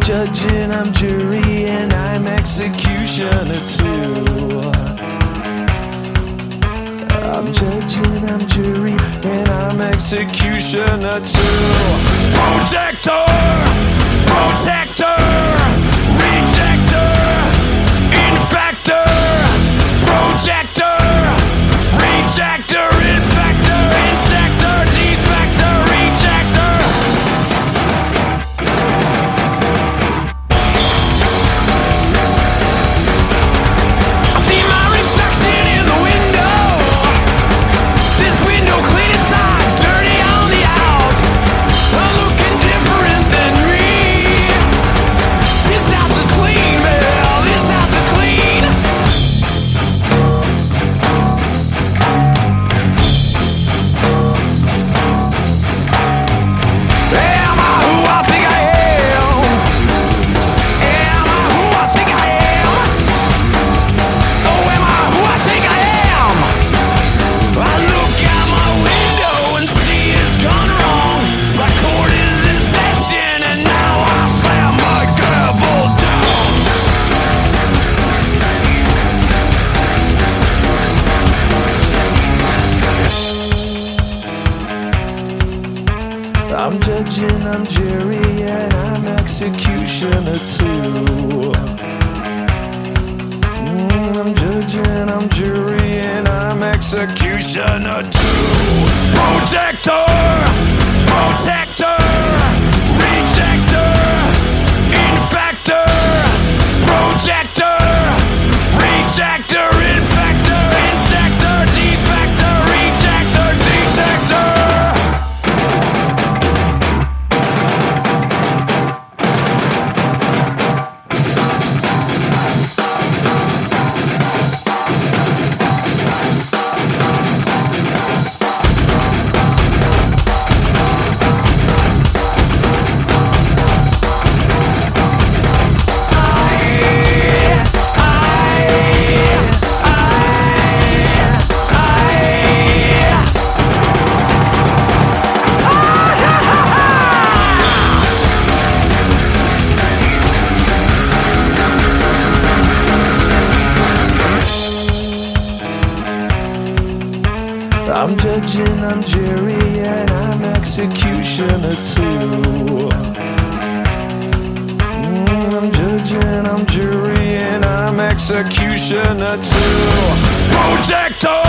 judge and I'm jury and I'm executioner too. I'm judge and I'm jury and I'm executioner too. Protector, protector, rejector, infector, projector, rejector, infector, injector, defector, rejector. I see my reflection in the window. This window clean inside, dirty on the out. I'm looking different than me. This house is clean, man. This house is clean. Am I who I think I am? Am I who I think I am? Oh, am I who I think I am? I look out my window and see it's gone wrong. My court is in session and now I slam my gavel down. I'm judge and I'm jury and I'm executioner too. I'm judge and I'm jury and I'm executioner too. Protector, protector, rejector, infector, projector, rejector, infector, injector, defector, rejector, detector. I'm judge and I'm jury and I'm executioner too. I'm judge and I'm jury and I'm executioner too. Protector,